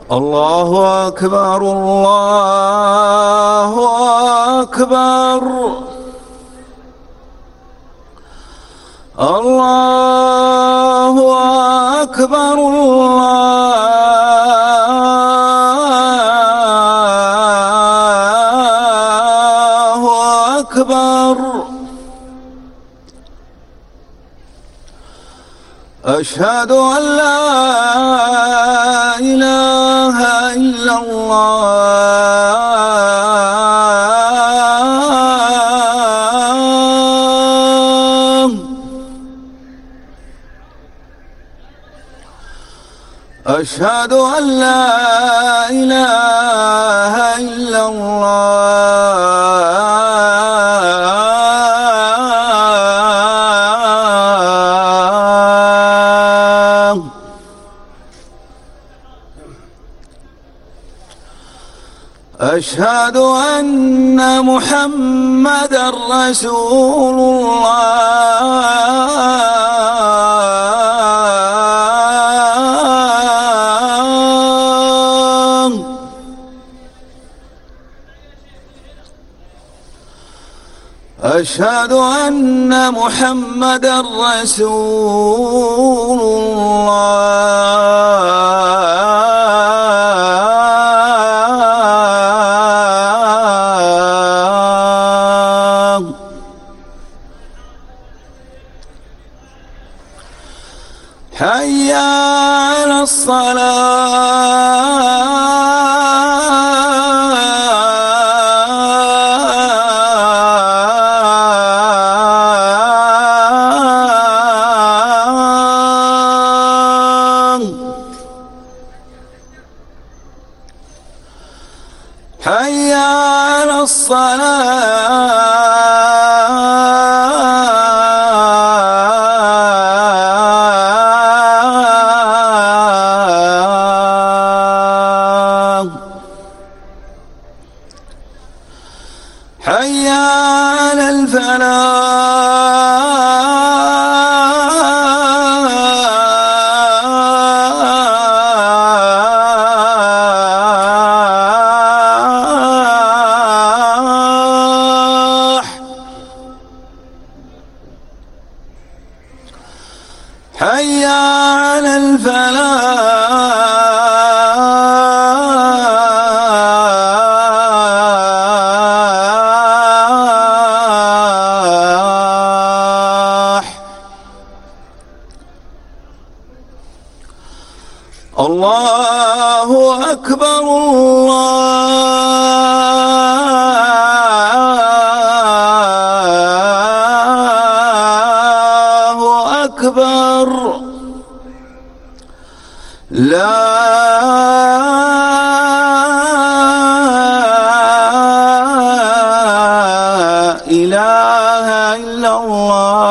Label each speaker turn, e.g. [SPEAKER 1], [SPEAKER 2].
[SPEAKER 1] الله أكبر الله أكبر الله أكبر الله أكبر. أشهد أن لا إله إلا الله. أشهد أن لا إله إلا الله. أشهد أن محمدًا رسول الله. أشهد أن محمدًا رسول الله. حي على الصلاة. حي على الصلاة. حي على الفلاح. حي على الفلاح. الله أكبر الله أكبر. لا إله إلا الله.